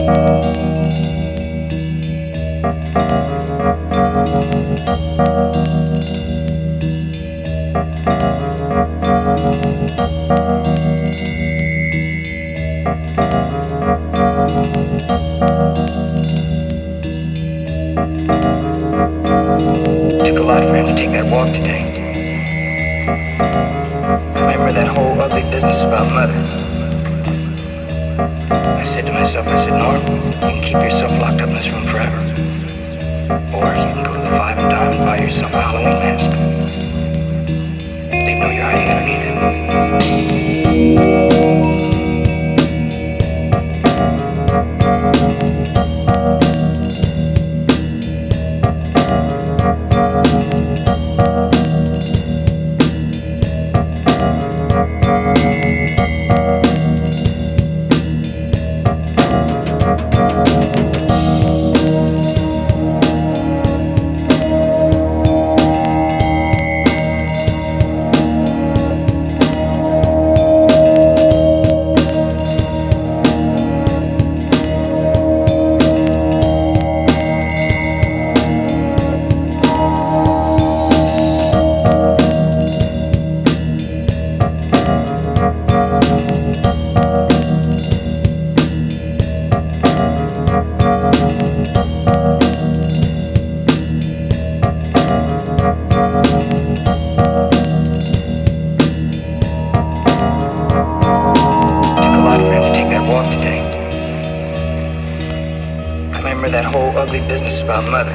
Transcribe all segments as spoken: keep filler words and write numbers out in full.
Took a lot for him to take that walk today. Remember that whole ugly business about Mother? I said to myself, I said, Norm, you can keep yourself locked up in this room forever. Or you can go to the Five and Dime and buy yourself a Halloween mask. They know you're hiding underneath it. That whole ugly business about Mother.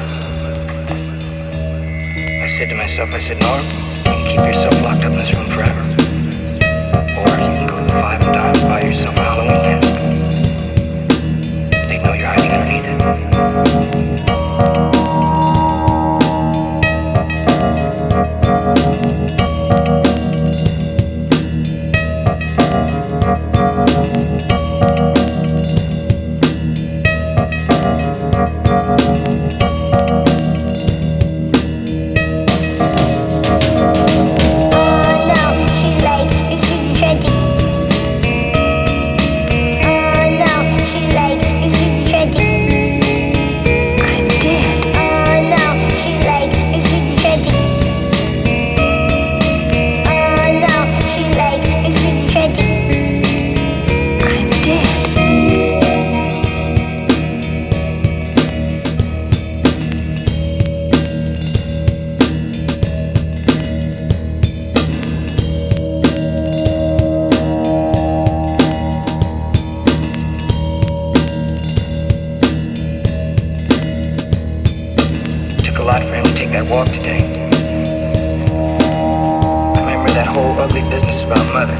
I said to myself, I said, Norm, you can keep yourself locked up in this room forever. Or you can go to the Five and Dime and buy yourself a Halloween mask. They know you're hiding underneath it. A lot for him to take that walk today. Remember that whole ugly business about Mother?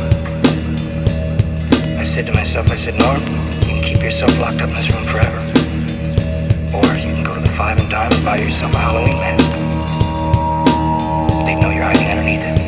I said to myself, I said, Norm, you can keep yourself locked up in this room forever. Or you can go to the Five and Dime and buy yourself a Halloween mask. They know you're hiding underneath it.